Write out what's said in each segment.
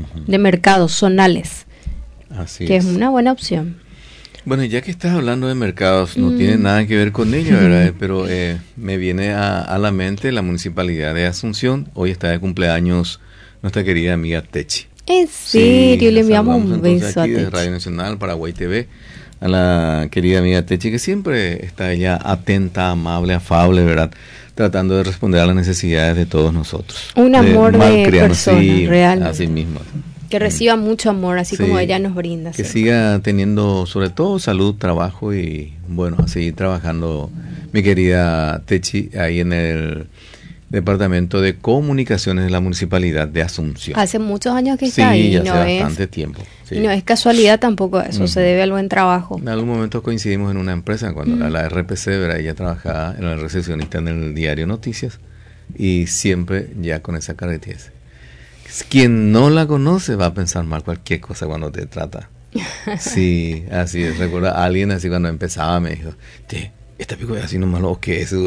de mercados zonales, Así que es. es una buena opción. Bueno, ya que estás hablando de mercados, no tiene nada que ver con ello, ¿verdad? Pero me viene a la mente la Municipalidad de Asunción. Hoy está de cumpleaños nuestra querida amiga Techi. En serio, le enviamos saludamos un entonces beso a aquí de Techi. Radio Nacional, Paraguay TV, a la querida amiga Techi, que siempre está ella atenta, amable, afable, ¿verdad? Tratando de responder a las necesidades de todos nosotros. Un amor de malcriados, persona, sí, realmente. así mismo. Que reciba mucho amor, así Sí, como ella nos brinda. que siempre. siga teniendo sobre todo salud, trabajo y bueno, a seguir trabajando mi querida Techi ahí en el Departamento de Comunicaciones de la Municipalidad de Asunción. Hace muchos años que Sí, está ahí, ya no hace es, bastante tiempo. Sí. y no es casualidad tampoco eso, se debe al buen trabajo. En algún momento coincidimos en una empresa cuando era la RPC, ¿verdad? Ella trabajaba en el recepcionista en el diario Noticias y siempre ya con esa característica. Quien no la conoce va a pensar mal cualquier cosa cuando te trata. Sí, así es. Recuerdo a alguien así cuando empezaba me dijo, esta pico es así nomás lo que es.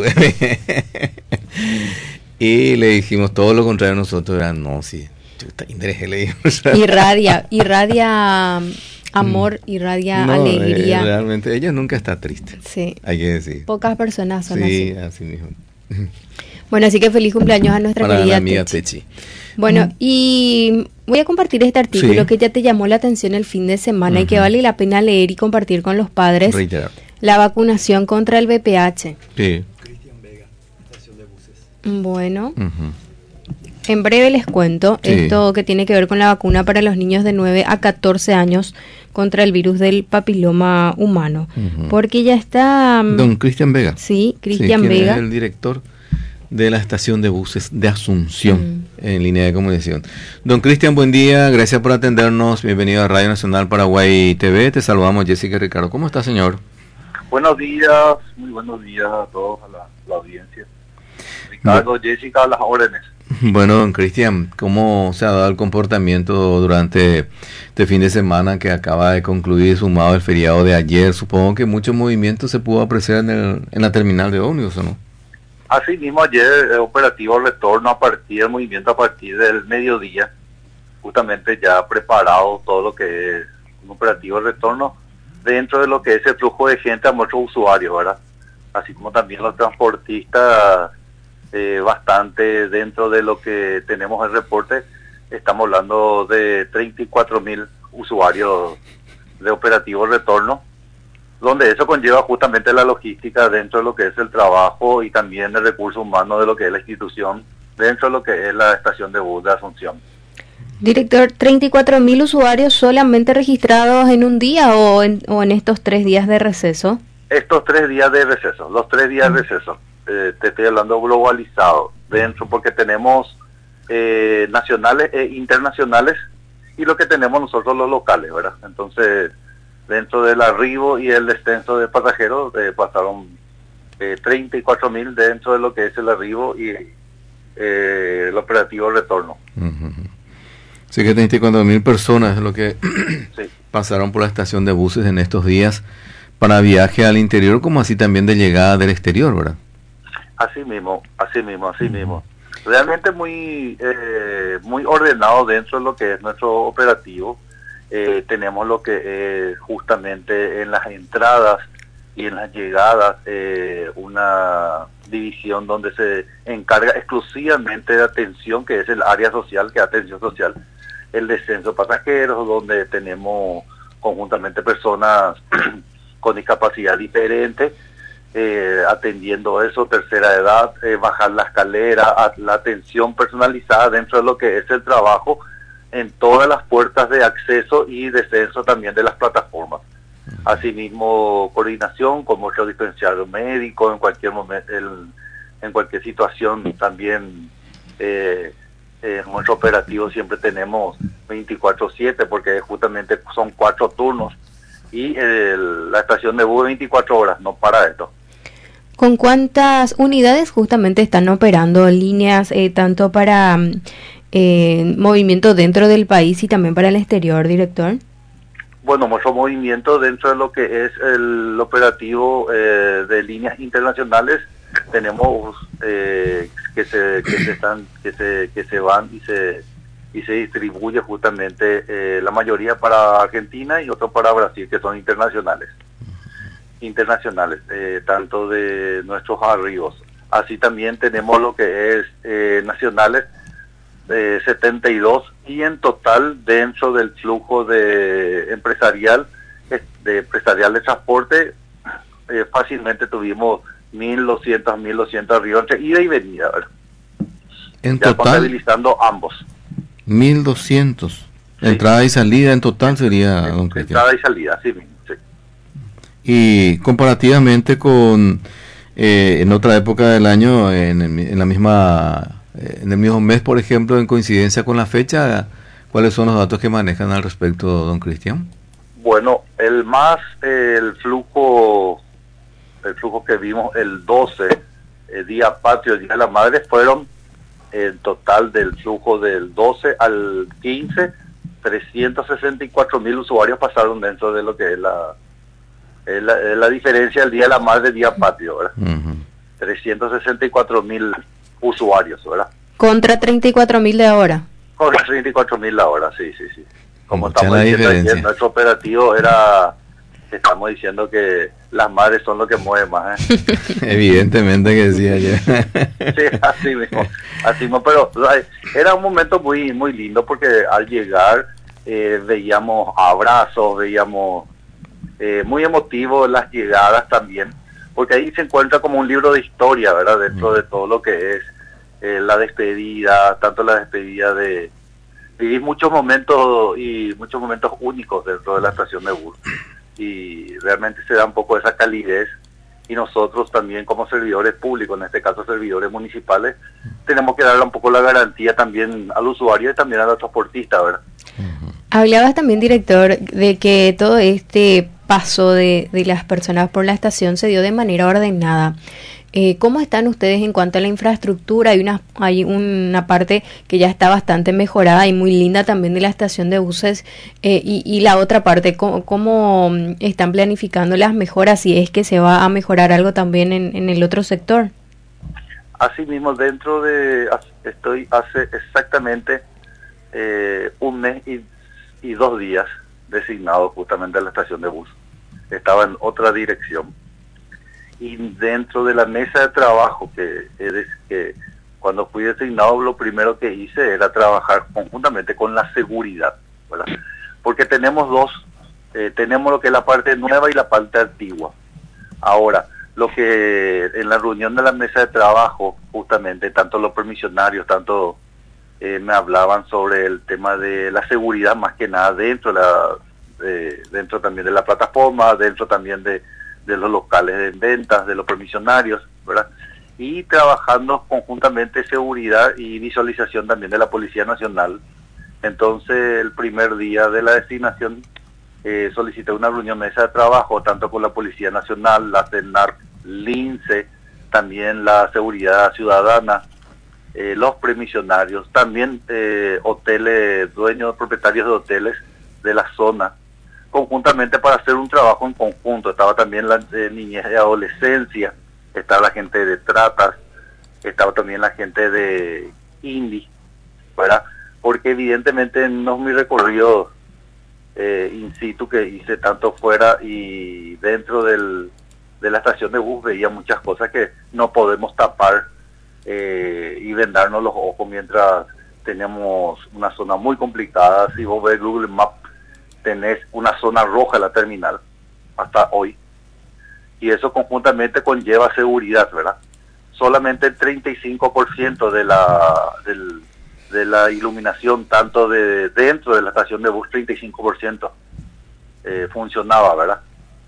Y le dijimos todo lo contrario a nosotros, era no, sí, interés, le dijimos. Irradia amor, irradia No, alegría. Realmente ella nunca está triste. Sí. Hay que decir. Pocas personas son Sí, así. así mismo. Bueno, así que feliz cumpleaños a nuestra Para querida la amiga Techi. Techi. Bueno, y voy a compartir este artículo Sí. que ya te llamó la atención el fin de semana y que Ujú. vale la pena leer y compartir con los padres. Reiterar. La vacunación contra el VPH. Sí. Bueno, Ujú. en breve les cuento Sí. esto que tiene que ver con la vacuna para los niños de 9 a 14 años contra el virus del papiloma humano. Ujú. Porque ya está... Don Cristian Vega. Sí, Cristian quien Vega. es el director de la estación de buses de Asunción en línea de comunicación. Don Cristian, buen día, gracias por atendernos, bienvenido a Radio Nacional Paraguay TV, te saludamos Jessica y Ricardo. ¿Cómo está, señor? Buenos días, muy buenos días a todos, a la audiencia. Ricardo, Jessica, a las órdenes. Bueno, don Cristian, ¿cómo se ha dado el comportamiento durante este fin de semana que acaba de concluir, sumado el feriado de ayer? Supongo que mucho movimiento se pudo apreciar en la terminal de ómnibus, ¿o no? Así mismo ayer, operativo retorno a partir del movimiento a partir del mediodía, justamente ya preparado todo lo que es un operativo retorno dentro de lo que es el flujo de gente a muchos usuarios, ¿verdad? Así como también los transportistas, bastante dentro de lo que tenemos el reporte, estamos hablando de 34.000 usuarios de operativo retorno, donde eso conlleva justamente la logística dentro de lo que es el trabajo y también el recurso humano de lo que es la institución, dentro de lo que es la estación de bus de Asunción. Director, 34.000 usuarios solamente registrados en un día o en estos 3 días de receso. Estos 3 días de receso, los 3 días de receso, te estoy hablando globalizado, dentro porque tenemos nacionales e internacionales y lo que tenemos nosotros los locales, ¿verdad? Entonces, dentro del arribo y el descenso de pasajeros pasaron 34.000 dentro de lo que es el arribo y el operativo retorno. Sí, que 34.000 personas es lo que Sí. pasaron por la estación de buses en estos días para viaje al interior, como así también de llegada del exterior, ¿verdad? Así mismo. Realmente muy ordenado dentro de lo que es nuestro operativo. Tenemos lo que es justamente en las entradas y en las llegadas una división donde se encarga exclusivamente de atención, que es el área social, que es atención social, el descenso de pasajeros, donde tenemos conjuntamente personas con discapacidad diferente, atendiendo eso, tercera edad, bajar la escalera, la atención personalizada dentro de lo que es el trabajo en todas las puertas de acceso y descenso también de las plataformas. Asimismo, coordinación con mucho dispensario médico en cualquier momento, en cualquier situación también. En nuestro operativo siempre tenemos 24/7 porque justamente son 4 turnos y la estación de bus 24 horas, no para esto. ¿Con cuántas unidades justamente están operando líneas tanto para movimiento dentro del país y también para el exterior, director? Bueno, mucho movimiento dentro de lo que es el operativo de líneas internacionales. Tenemos que se van y se y se distribuye justamente la mayoría para Argentina y otro para Brasil, que son internacionales, tanto de nuestros arribos. Así también tenemos lo que es nacionales, 72, y en total dentro del flujo de empresarial de transporte, fácilmente tuvimos 1.200 arribos entre ida y venida, ¿verdad? En ya total, contabilizando ambos. 1.200. Sí. Entrada y salida en total sería, don Cristian. Entrada y salida, sí mismo, sí. Y comparativamente con en otra época del año, en el mismo mes, por ejemplo, en coincidencia con la fecha, ¿cuáles son los datos que manejan al respecto, don Cristian? Bueno, el flujo que vimos el 12, día patrio, día de la madre, fueron en total del flujo del 12 al 15, 364.000 usuarios pasaron dentro de lo que es la diferencia del día de la madre, día patrio, ¿verdad? 364.000 usuarios, ¿verdad? Contra 34.000 de ahora. Contra 34.000 ahora, sí. Como mucha estamos diciendo ayer, diferencia. nuestro operativo estamos diciendo que las madres son lo que mueve más, Evidentemente que sí, ayer. Sí, así mismo, pero era un momento muy muy lindo, porque al llegar veíamos abrazos, veíamos muy emotivos las llegadas también, porque ahí se encuentra como un libro de historia, ¿verdad? Dentro de todo lo que es la despedida, tanto la despedida de... Viví muchos momentos únicos dentro de la estación de bus, y realmente se da un poco esa calidez, y nosotros también como servidores públicos, en este caso servidores municipales, tenemos que darle un poco la garantía también al usuario y también a los transportistas, ¿verdad? Hablabas también, director, de que todo este paso de las personas por la estación se dio de manera ordenada. ¿Cómo están ustedes en cuanto a la infraestructura? Hay una parte que ya está bastante mejorada y muy linda también de la estación de buses, y la otra parte, ¿cómo están planificando las mejoras, si es que se va a mejorar algo también en el otro sector? Así mismo, estoy hace exactamente un mes y 2 días designado justamente a la estación de bus. Estaba en otra dirección. Y dentro de la mesa de trabajo que cuando fui designado, lo primero que hice era trabajar conjuntamente con la seguridad, ¿verdad? Porque tenemos tenemos lo que es la parte nueva y la parte antigua. Ahora, lo que en la reunión de la mesa de trabajo, justamente, tanto los permisionarios, me hablaban sobre el tema de la seguridad, más que nada dentro también de la plataforma, dentro también de los locales de ventas, de los permisionarios, ¿verdad? Y trabajando conjuntamente seguridad y visualización también de la Policía Nacional. Entonces, el primer día de la designación, solicité una reunión mesa de trabajo, tanto con la Policía Nacional, la CENAR, LINCE, también la Seguridad Ciudadana, los permisionarios, también hoteles, dueños, propietarios de hoteles de la zona, conjuntamente para hacer un trabajo en conjunto. Estaba también la niñez y adolescencia, estaba la gente de tratas, estaba también la gente de INDI, ¿verdad? Porque evidentemente en mi recorrido in situ que hice tanto fuera y dentro de la estación de bus, veía muchas cosas que no podemos tapar y vendarnos los ojos mientras tenemos una zona muy complicada. Si vos ves Google Maps, tenés una zona roja en la terminal hasta hoy, y eso conjuntamente conlleva seguridad, ¿verdad? Solamente el 35% de la iluminación, tanto de dentro de la estación de bus, 35% funcionaba, ¿verdad?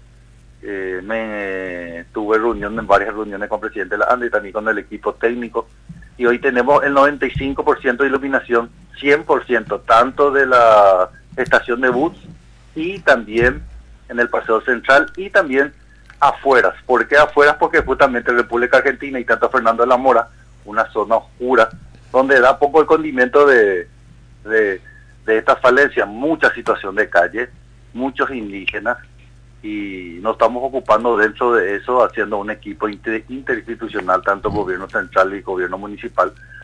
Tuve varias reuniones con el presidente de la ANDA y también con el equipo técnico, y hoy tenemos el 95% de iluminación, 100% tanto de la estación de bus y también en el Paseo Central y también afueras. ¿Por qué afueras? Porque justamente República Argentina y tanto Fernando de la Mora, una zona oscura donde da poco el condimento de esta falencia, mucha situación de calle, muchos indígenas, y nos estamos ocupando dentro de eso, haciendo un equipo interinstitucional, tanto gobierno central y gobierno municipal,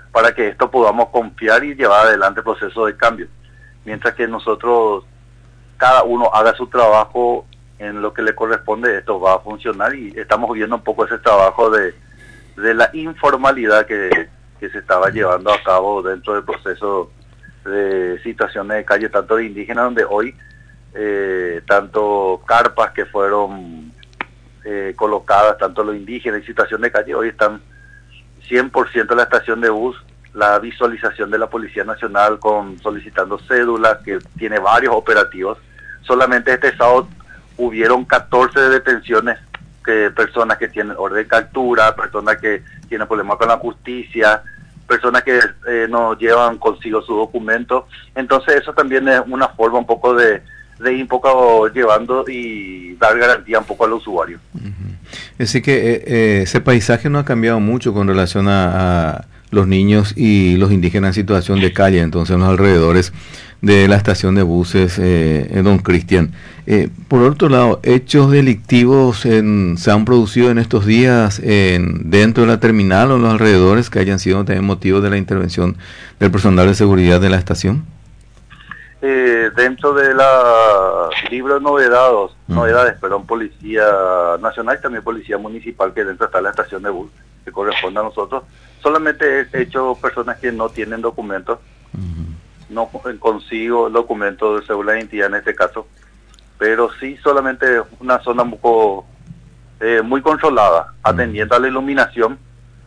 para que esto podamos confiar y llevar adelante el proceso de cambio. Mientras que nosotros, cada uno haga su trabajo en lo que le corresponde, esto va a funcionar, y estamos viendo un poco ese trabajo de la informalidad que se estaba llevando a cabo dentro del proceso de situaciones de calle, tanto de indígenas, donde hoy tanto carpas que fueron colocadas, tanto los indígenas en situación de calle, hoy están 100% la estación de bus, la visualización de la Policía Nacional solicitando cédulas, que tiene varios operativos. Solamente este sábado hubieron 14 detenciones, personas que tienen orden de captura, personas que tienen problemas con la justicia, personas que no llevan consigo su documento. Entonces eso también es una forma un poco de ir un poco llevando y dar garantía un poco al usuario. Es decir que ese paisaje no ha cambiado mucho con relación a los niños y los indígenas en situación de calle, entonces en los alrededores de la estación de buses Don Cristian. Por otro lado, hechos delictivos se han producido en estos días dentro de la terminal o en los alrededores que hayan sido también motivo de la intervención del personal de seguridad de la estación. Dentro de la libro de novedades, Policía Nacional y también Policía Municipal, que dentro está la estación de bus, que corresponde a nosotros. Solamente he hecho personas que no tienen documentos, no consigo documentos de seguro de identidad en este caso, pero sí solamente una zona un poco muy controlada, atendiendo a la iluminación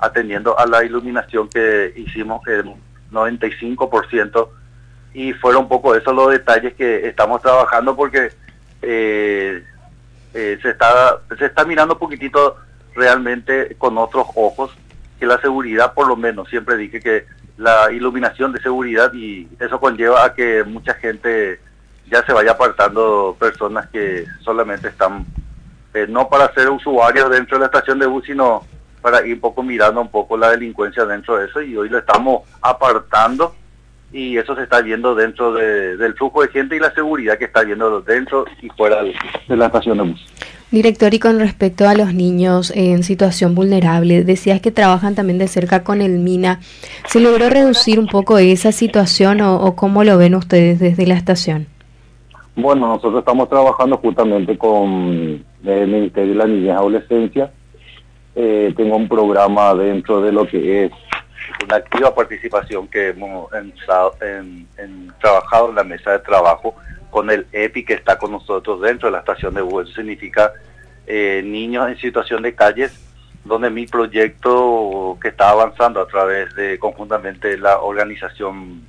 que hicimos el 95%, y fueron un poco esos los detalles que estamos trabajando, porque se está mirando un poquitito realmente con otros ojos, que la seguridad, por lo menos, siempre dije que la iluminación de seguridad, y eso conlleva a que mucha gente ya se vaya apartando, personas que solamente están, no para ser usuarios dentro de la estación de bus, sino para ir un poco mirando un poco la delincuencia dentro de eso, y hoy lo estamos apartando, y eso se está viendo dentro del flujo de gente y la seguridad que está viendo dentro y fuera de la estación de bus. Director, y con respecto a los niños en situación vulnerable, decías que trabajan también de cerca con el MINA. ¿Se logró reducir un poco esa situación o cómo lo ven ustedes desde la estación? Bueno, nosotros estamos trabajando justamente con el Ministerio de la Niñez y Adolescencia. Tengo un programa dentro de lo que es una activa participación que hemos trabajado en la mesa de trabajo con el EPI, que está con nosotros dentro de la estación de bus. Eso significa niños en situación de calles, donde mi proyecto, que está avanzando a través de conjuntamente la organización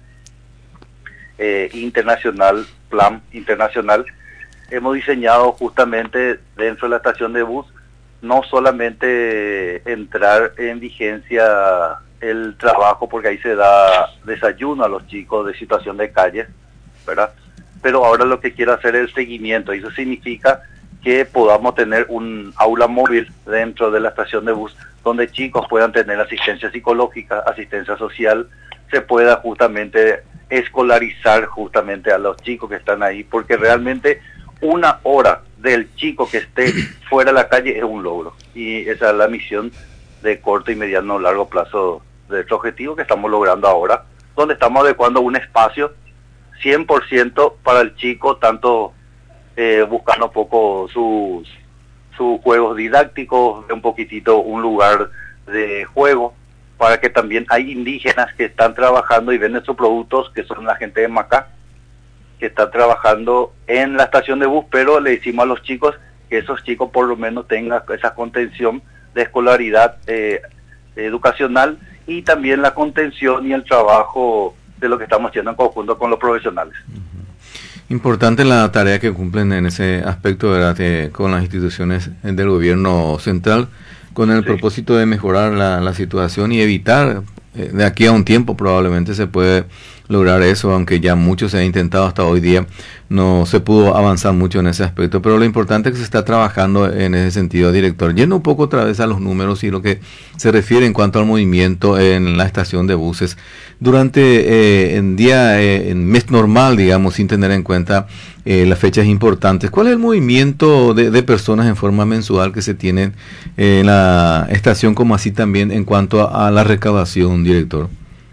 internacional, Plan Internacional, hemos diseñado justamente dentro de la estación de bus no solamente entrar en vigencia el trabajo, porque ahí se da desayuno a los chicos de situación de calle, ¿verdad? Pero ahora lo que quiero hacer es el seguimiento, y eso significa que podamos tener un aula móvil dentro de la estación de bus, donde chicos puedan tener asistencia psicológica, asistencia social, se pueda justamente escolarizar justamente a los chicos que están ahí, porque realmente una hora del chico que esté fuera de la calle es un logro, y esa es la misión de corto y mediano largo plazo de nuestro objetivo que estamos logrando ahora, donde estamos adecuando un espacio 100% para el chico, tanto buscando un poco sus juegos didácticos, un poquitito un lugar de juego, para que también hay indígenas que están trabajando y venden sus productos, que son la gente de Macá, que está trabajando en la estación de bus, pero le decimos a los chicos que esos chicos por lo menos tengan esa contención de escolaridad educacional, y también la contención y el trabajo de lo que estamos haciendo en conjunto con los profesionales. Importante la tarea que cumplen en ese aspecto, ¿verdad? Con las instituciones del gobierno central, con el propósito de mejorar la situación y evitar, de aquí a un tiempo probablemente se puede lograr eso, aunque ya mucho se ha intentado hasta hoy día, no se pudo avanzar mucho en ese aspecto, pero lo importante es que se está trabajando en ese sentido, director. Yendo un poco otra vez a los números y lo que se refiere en cuanto al movimiento en la estación de buses, durante en mes normal, digamos, sin tener en cuenta las fechas importantes, ¿cuál es el movimiento de personas en forma mensual que se tiene en la estación, como así también en cuanto a la recaudación, director?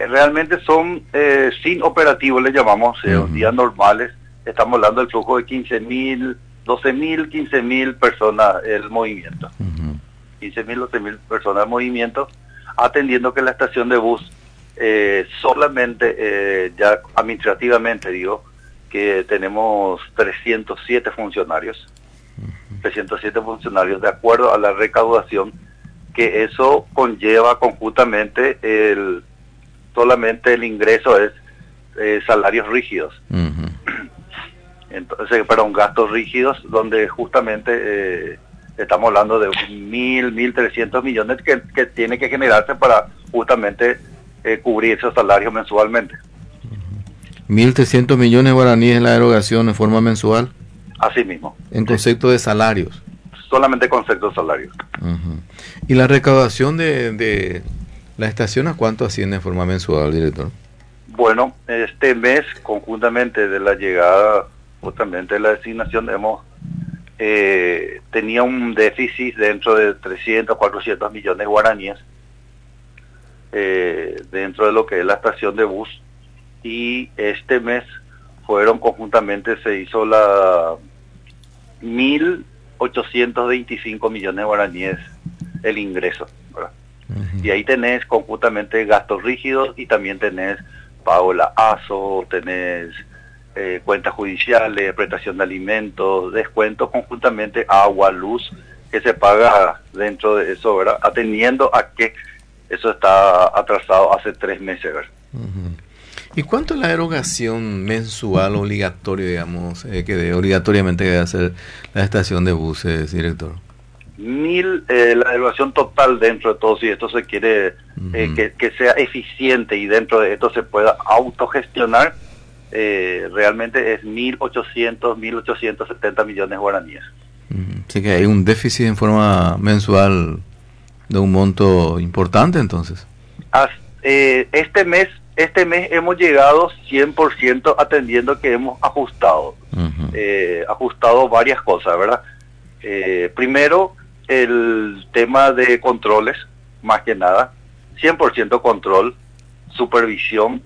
Realmente son sin operativo, le llamamos, días normales. Estamos hablando del flujo de 15.000, 12.000, 15.000 personas el movimiento. 15.000, 12.000 personas el movimiento, atendiendo que la estación de bus solamente, ya administrativamente digo, que tenemos 307 funcionarios. 307 funcionarios de acuerdo a la recaudación, que eso conlleva conjuntamente solamente el ingreso es salarios rígidos. Entonces, perdón, gastos rígidos, donde justamente estamos hablando de 1.300 millones que tiene que generarse para justamente cubrir esos salarios mensualmente. 1.300 millones de guaraníes en la erogación en forma mensual. Así mismo. En concepto de salarios. Solamente concepto de salarios. ¿Y la recaudación de la estación a cuánto asciende en forma mensual, director? Bueno, este mes, conjuntamente de la llegada, justamente de la designación, tenía un déficit dentro de 300, 400 millones de guaraníes dentro de lo que es la estación de bus, y este mes fueron conjuntamente, se hizo la 1.825 millones de guaraníes el ingreso, ¿verdad? Y ahí tenés conjuntamente gastos rígidos y también tenés pago la ASO, tenés cuentas judiciales, prestación de alimentos, descuentos conjuntamente, agua, luz, que se paga dentro de eso, ¿verdad? Atendiendo a que eso está atrasado hace 3 meses, ¿verdad? ¿Y cuánto es la erogación mensual obligatoria, digamos, que obligatoriamente debe hacer la estación de buses, director? 1.000, la erogación total dentro de todo, si esto se quiere que sea eficiente y dentro de esto se pueda autogestionar, realmente es 1.870 millones de guaraníes. Así que hay un déficit en forma mensual de un monto importante, entonces. Este mes hemos llegado 100% atendiendo que hemos ajustado. Ajustado varias cosas, ¿verdad? Primero, el tema de controles, más que nada, 100% control, supervisión,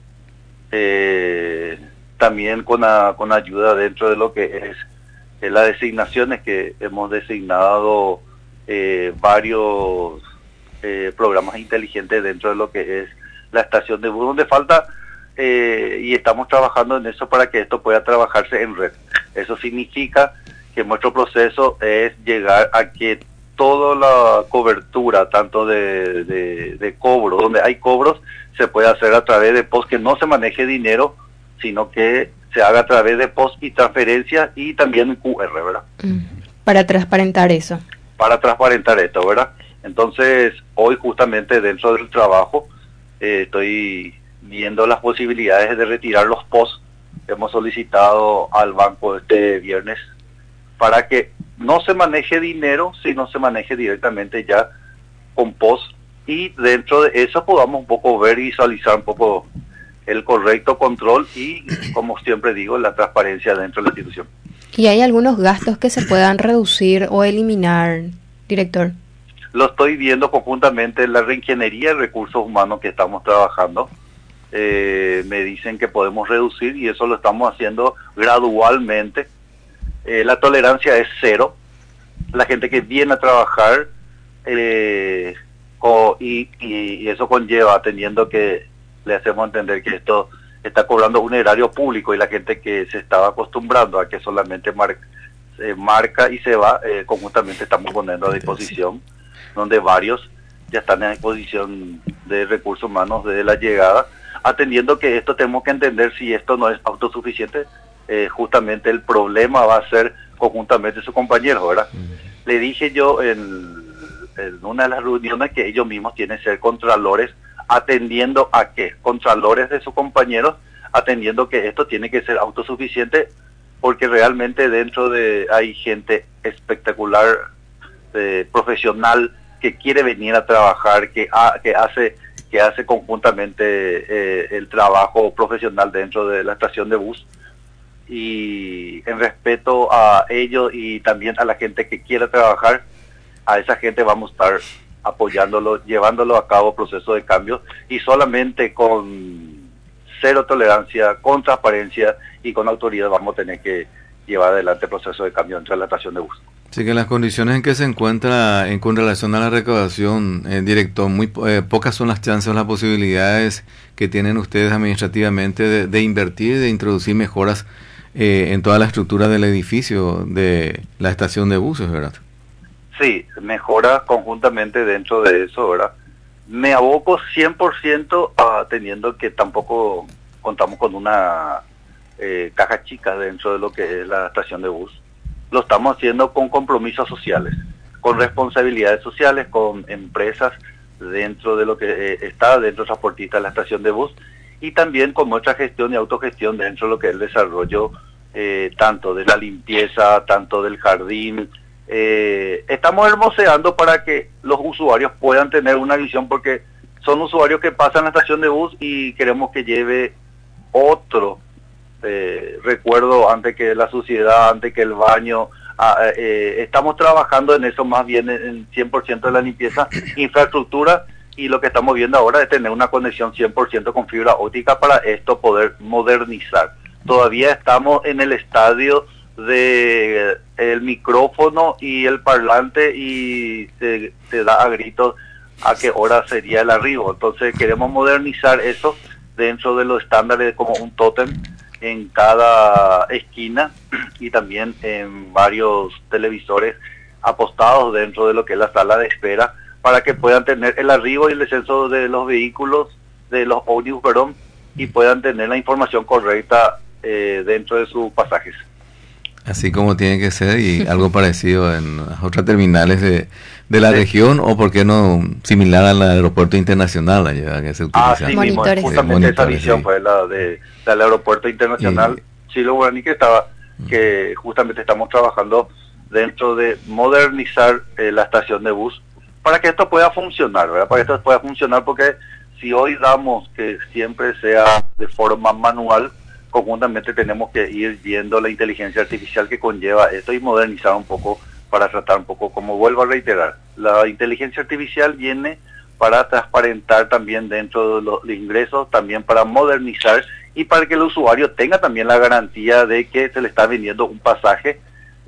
también con ayuda dentro de lo que es las designaciones, que hemos designado varios programas inteligentes dentro de lo que es la estación de bus, donde falta, y estamos trabajando en eso para que esto pueda trabajarse en red. Eso significa que nuestro proceso es llegar a que toda la cobertura, tanto de cobro, donde hay cobros, se puede hacer a través de POS, que no se maneje dinero, sino que se haga a través de POS y transferencias, y también QR, ¿verdad? Para transparentar eso. Para transparentar esto, ¿verdad? Entonces, hoy justamente dentro del trabajo, estoy viendo las posibilidades de retirar los POS. Hemos solicitado al banco este viernes para que no se maneje dinero, sino se maneje directamente ya con POS, y dentro de eso podamos un poco ver y visualizar un poco el correcto control y, como siempre digo, la transparencia dentro de la institución. ¿Y hay algunos gastos que se puedan reducir o eliminar, director? Lo estoy viendo conjuntamente en la reingeniería de recursos humanos que estamos trabajando. Me dicen que podemos reducir, y eso lo estamos haciendo gradualmente. La tolerancia es 0. La gente que viene a trabajar, y eso conlleva, atendiendo que le hacemos entender que esto está cobrando un erario público, y la gente que se estaba acostumbrando a que solamente marca y se va, conjuntamente estamos poniendo a disposición, donde varios ya están a disposición de recursos humanos desde la llegada, atendiendo que esto tenemos que entender, si esto no es autosuficiente, justamente el problema va a ser conjuntamente su compañero, ¿verdad? Le dije yo en una de las reuniones que ellos mismos tienen que ser contralores, atendiendo a que contralores de sus compañeros, atendiendo que esto tiene que ser autosuficiente, porque realmente dentro de hay gente espectacular, profesional, que quiere venir a trabajar, que hace conjuntamente el trabajo profesional dentro de la estación de bus. Y en respeto a ellos y también a la gente que quiera trabajar, a esa gente vamos a estar apoyándolo, llevándolo a cabo procesos de cambio, y solamente con cero tolerancia, con transparencia y con autoridad vamos a tener que llevar adelante el proceso de cambio dentro de la estación de bus. Así que las condiciones en que se encuentra con relación a la recaudación, director, muy pocas son las chances o las posibilidades que tienen ustedes administrativamente de invertir y de introducir mejoras en toda la estructura del edificio de la estación de buses, ¿verdad? Sí, mejora conjuntamente dentro de eso, ¿verdad? Me aboco 100% teniendo que tampoco contamos con una caja chica dentro de lo que es la estación de bus. Lo estamos haciendo con compromisos sociales, con responsabilidades sociales, con empresas dentro de lo que está dentro de transportista de la estación de bus, y también con nuestra gestión y autogestión dentro de lo que es el desarrollo tanto de la limpieza, tanto del jardín. Estamos hermoseando para que los usuarios puedan tener una visión, porque son usuarios que pasan la estación de bus y queremos que lleve otro recuerdo antes que la suciedad, antes que el baño. Estamos trabajando en eso, más bien en 100% de la limpieza, infraestructura, y lo que estamos viendo ahora es tener una conexión 100% con fibra óptica para esto poder modernizar. Todavía estamos en el estadio de el micrófono y el parlante y se da a gritos a qué hora sería el arribo. Entonces queremos modernizar eso dentro de los estándares, como un tótem en cada esquina y también en varios televisores apostados dentro de lo que es la sala de espera, para que puedan tener el arribo y el descenso de los vehículos, de los ómnibus, perdón, y puedan tener la información correcta dentro de sus pasajes. Así como tiene que ser, y algo parecido en las otras terminales de la región, o por qué no similar al aeropuerto internacional allá que se utiliza. Sí, mismo, justamente esa visión fue la del aeropuerto internacional Chilo Guaraní, que justamente estamos trabajando dentro de modernizar la estación de bus para que esto pueda funcionar, ¿verdad? Para que esto pueda funcionar, porque si hoy damos que siempre sea de forma manual, conjuntamente tenemos que ir viendo la inteligencia artificial que conlleva esto y modernizar un poco para tratar un poco, como vuelvo a reiterar, la inteligencia artificial viene para transparentar también dentro de los ingresos, también para modernizar y para que el usuario tenga también la garantía de que se le está vendiendo un pasaje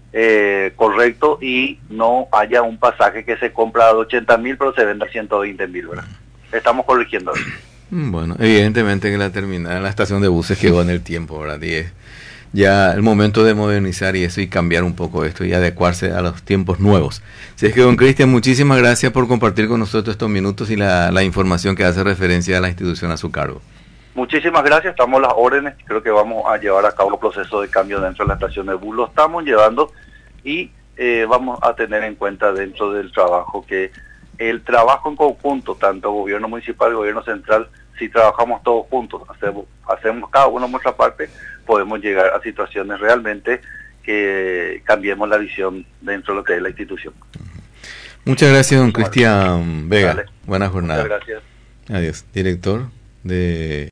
correcto y no haya un pasaje que se compra a 80,000 pero se venda a 120,000, ¿verdad? Estamos corrigiendo eso. Bueno, evidentemente que la estación de buses quedó en el tiempo, ¿verdad? Y es ya el momento de modernizar y eso, y cambiar un poco esto y adecuarse a los tiempos nuevos. Si es que, don Cristian, muchísimas gracias por compartir con nosotros estos minutos y la información que hace referencia a la institución a su cargo. Muchísimas gracias, estamos a las órdenes. Creo que vamos a llevar a cabo el proceso de cambio dentro de la estación de bus, lo estamos llevando, y vamos a tener en cuenta dentro del trabajo que el trabajo en conjunto, tanto gobierno municipal, gobierno central, si trabajamos todos juntos, hacemos cada uno nuestra parte, podemos llegar a situaciones realmente que cambiemos la visión dentro de lo que es la institución. Muchas gracias, don Cristian Vega. Dale. Buena jornada. Muchas gracias. Adiós. Director de